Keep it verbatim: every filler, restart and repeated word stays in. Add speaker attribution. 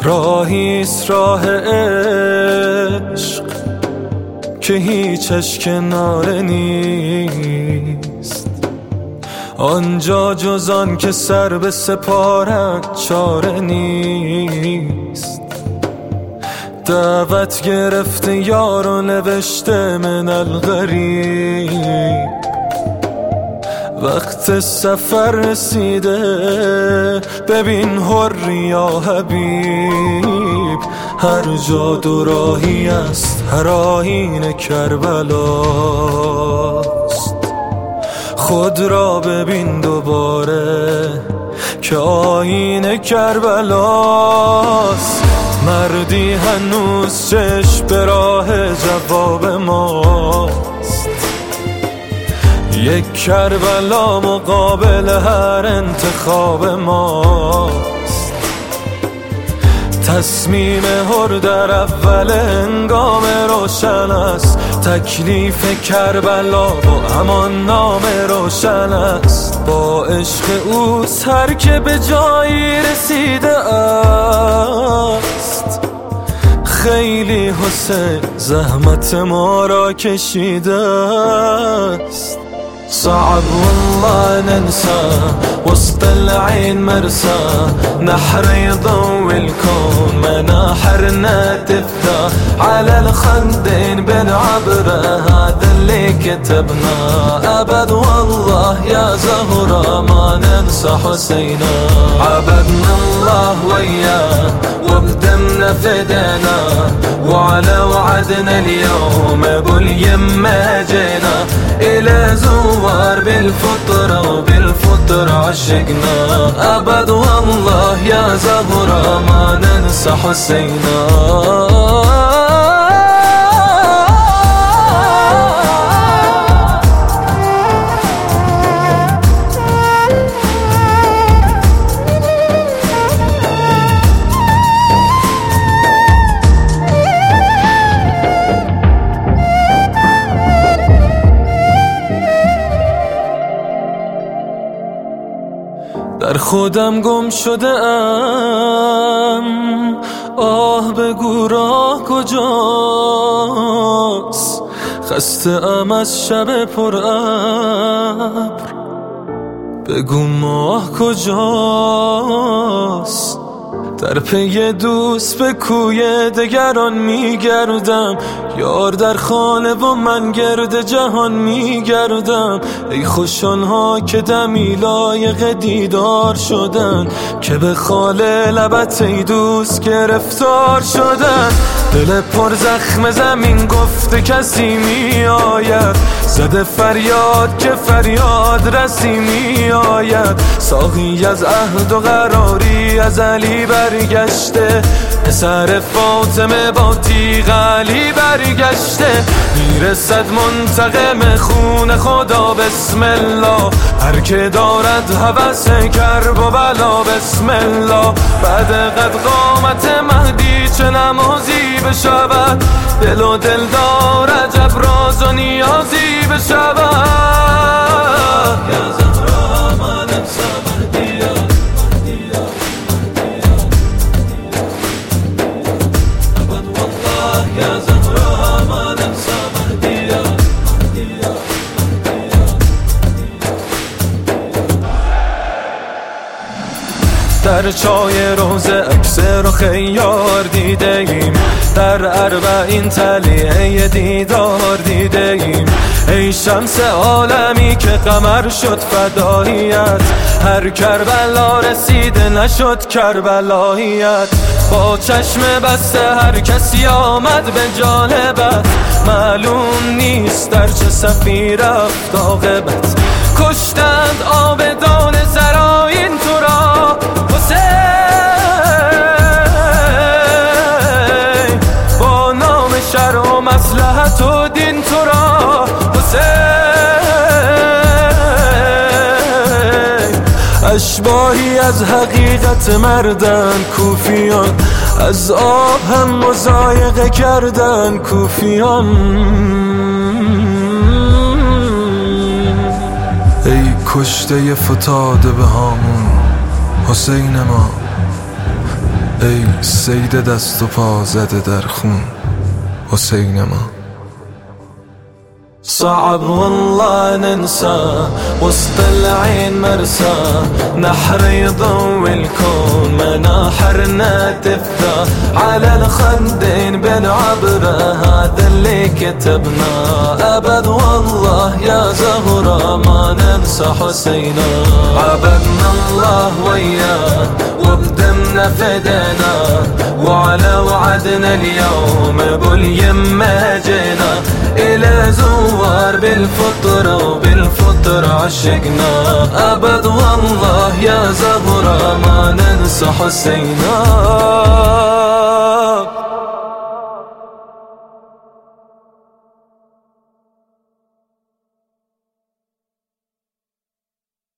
Speaker 1: راهیست راه عشق که هیچش کناره نیست، آنجا جز آن که سر به سپارد چاره نیست. دعوت گرفته یار و نوشته من الغریب، وقت سفر رسیده ببین حر یا حبیب. هر جا دو راهی است، هر آیین کربلاست. خود را ببین دوباره که آیین کربلاست. مردی هنوز چشم به راه جواب ماست، یک کربلا مقابل هر انتخاب ماست. تصمیم هر در اول هنگام روشن است، تکلیف کربلا با همان نام روشن است. با عشق اوست هر که به جایی رسیده است. خیلی حسین زحمت ما را کشیده است. صعب والله ننسى وسط العين مرسى، نحر يضوي الكون مناحرنا تفتح على الخدين بالعبرة. هذا اللي كتبنا أبد والله يا زهرة ما ننسى حسينا. عبدنا الله وياه وبدمنا فدينا، وعلى وعدنا اليوم ابو اليمة جينا. إلى زوار بالفطرة وبالفطرة عشقنا، أبد والله يا زهرة ما ننسى حسينا. در خودم گم شده ام، آه بگو راه کجاست. خسته ام از شب پر ابر، بگو ماه کجاست. در پی دوست به کوی دگران میگردم، یار در خانه و من گرد جهان میگردم. ای خوش آنها که دمی لایق دیدار شدن، که به خال لبت ای دوست گرفتار شدن. دل پر زخم زمین گفته کسی می آید، زده فریاد که فریاد رسی می آید. ساقی از عهد و قراری از علی برگشته، پسر فاطمه با تیغ علی برگشته. میرسد منتقم خون خدا بسم الله، هر که دارد هوس کرب و بلا بسم الله. بعد قد قامت مهدی چه نمازی بشود، دل و دل دار عجب راز و نیازی بشود. یا زهرا ما ننسى مهدیا، ابد والله یا زهرا ما ننسى مهدیا. در چای روزه عکس رو خیار دیده ایم، در اربعین تلیه دیدار دیده ایم. ای شمس عالمی که قمر شد فداییت، هر کربلا رسیده نشد کربلاییت. با چشم بسته هر کسی آمد به جانبت، معلوم نیست در چه صفی رفت عاقبت. کشتند آبدان زراین تو را حسین، با نام شرع و مصلحت و دین تو را حسین. اشباهی از حقیقت مردن کوفیان، از آب هم مضایقه کردن کوفیان. ای کشته فتاده به هامون حسین ما، ای سید دست و پا زده در خون حسین ما. صعب والله ننسى وسط العين مرسى، نحر يضوي الكون مناحرنا تفتى، على الخدين بالعبرة هذا اللي كتبنا. أبد والله يا زهرة ما ننسى حسينا، عبدنا الله وياه وبدمنا فدينا، وعلى وعدنا اليوم باليمة جينا، إلى زوار بالفطرة وبالفطرة عشقنا. أبد والله يا زهرة ما ننسى حسينا.